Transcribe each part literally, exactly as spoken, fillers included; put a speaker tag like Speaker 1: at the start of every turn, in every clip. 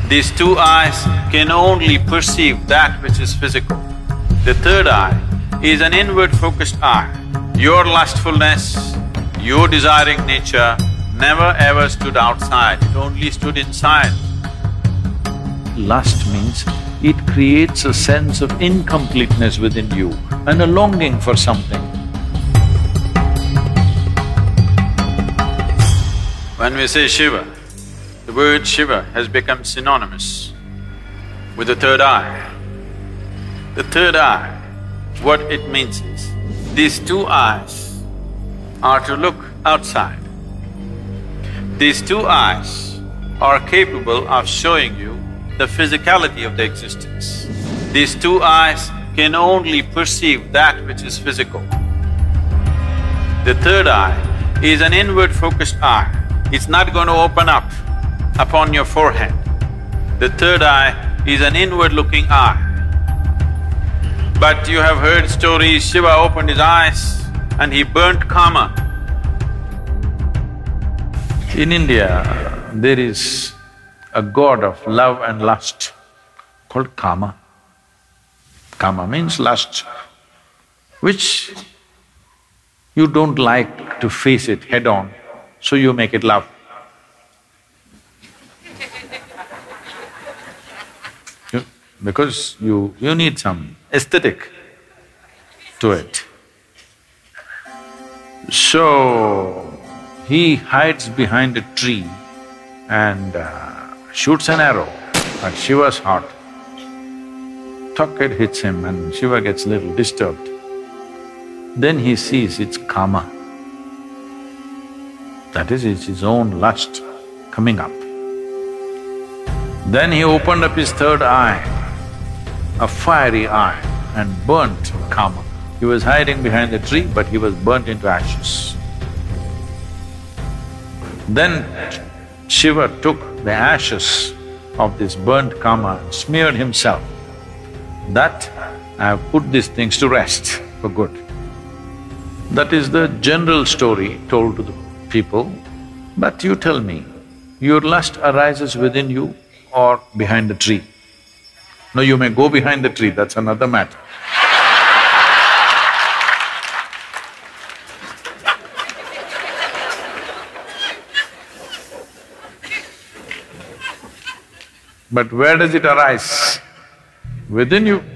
Speaker 1: These two eyes can only perceive that which is physical. The third eye is an inward-focused eye. Your lustfulness, your desiring nature never ever stood outside, it only stood inside. Lust means it creates a sense of incompleteness within you and a longing for something. When we say Shiva, the word Shiva has become synonymous with the third eye. The third eye, what it means is, these two eyes are to look outside. These two eyes are capable of showing you the physicality of the existence. These two eyes can only perceive that which is physical. The third eye is an inward-focused eye. It's not going to open up upon your forehead. The third eye is an inward-looking eye. But you have heard stories, Shiva opened his eyes and he burnt Kama. In India, there is a god of love and lust called Kama. Kama means lust, which you don't like to face it head-on, so you make it love. You, because you… you need some aesthetic to it. So, he hides behind a tree and uh, shoots an arrow at Shiva's heart. Tuck, it hits him and Shiva gets a little disturbed. Then he sees it's Kama. That is, it's his own lust coming up. Then he opened up his third eye, a fiery eye, and burnt Kama. He was hiding behind the tree, but he was burnt into ashes. Then Shiva took the ashes of this burnt Kama and smeared himself. That I have put these things to rest for good. That is the general story told to the people. But you tell me, your lust arises within you or behind the tree? No, you may go behind the tree, that's another matter. But where does it arise? Within you.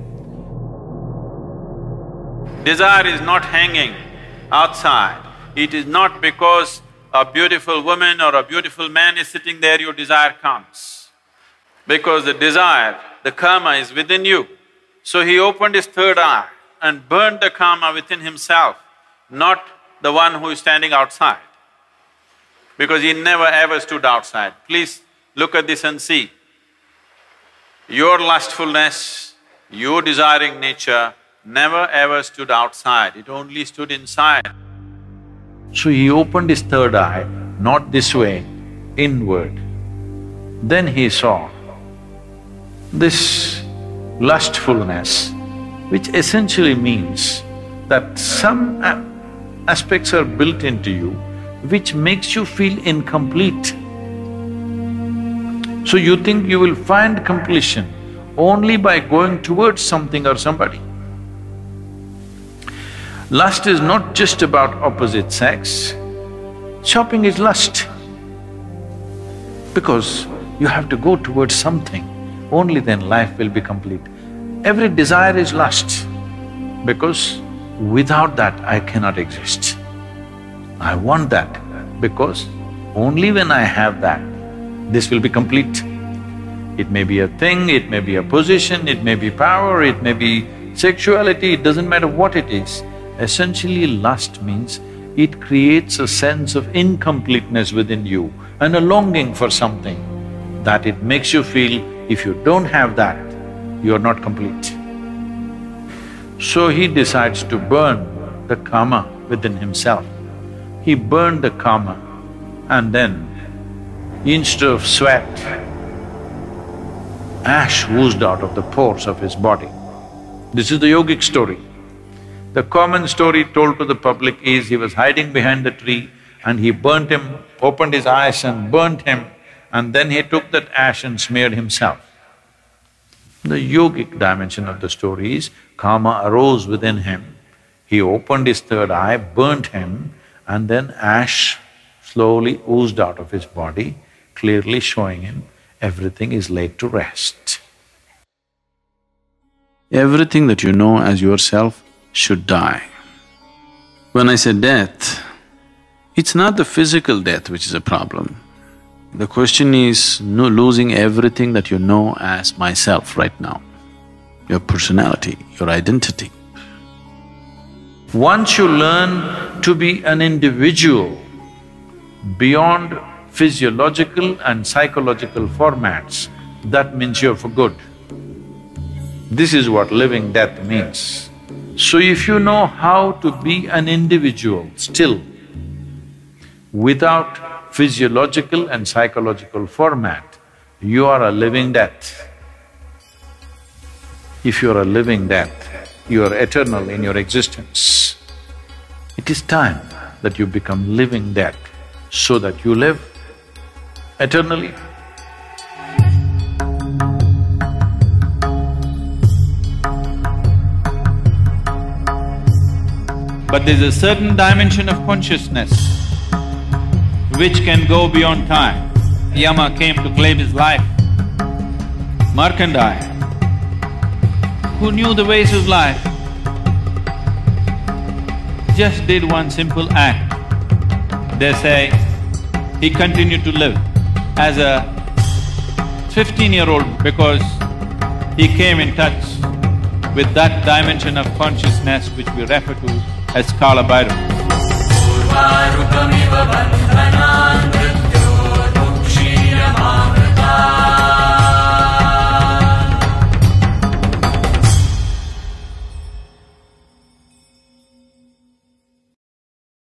Speaker 1: Desire is not hanging outside. It is not because a beautiful woman or a beautiful man is sitting there, your desire comes. Because the desire, the Kama is within you. So he opened his third eye and burned the Kama within himself, not the one who is standing outside. Because he never ever stood outside. Please look at this and see. Your lustfulness, your desiring nature never ever stood outside, it only stood inside. So he opened his third eye, not this way, inward. Then he saw this lustfulness, which essentially means that some aspects are built into you which makes you feel incomplete. So you think you will find completion only by going towards something or somebody. Lust is not just about opposite sex, shopping is lust. Because you have to go towards something, only then life will be complete. Every desire is lust, because without that I cannot exist. I want that, because only when I have that, this will be complete. It may be a thing, it may be a position, it may be power, it may be sexuality, it doesn't matter what it is. Essentially, lust means it creates a sense of incompleteness within you and a longing for something that it makes you feel if you don't have that, you're not complete. So he decides to burn the Kama within himself. He burned the Kama and then instead of sweat, ash oozed out of the pores of his body. This is the yogic story. The common story told to the public is he was hiding behind the tree and he burnt him, opened his eyes and burnt him, and then he took that ash and smeared himself. The yogic dimension of the story is, Kama arose within him, he opened his third eye, burnt him, and then ash slowly oozed out of his body, clearly showing him everything is laid to rest. Everything that you know as yourself should die. When I say death, it's not the physical death which is a problem. The question is no losing everything that you know as myself right now, your personality, your identity. Once you learn to be an individual beyond physiological and psychological formats, that means you're for good. This is what living death means. So if you know how to be an individual still, without physiological and psychological format, you are a living death. If you are a living death, you are eternal in your existence. It is time that you become living death so that you live eternally.
Speaker 2: But there's a certain dimension of consciousness which can go beyond time. Yama came to claim his life. Markandeya, who knew the ways of life, just did one simple act. They say he continued to live as a fifteen-year-old because he came in touch with that dimension of consciousness which we refer to as Kala Bhairava.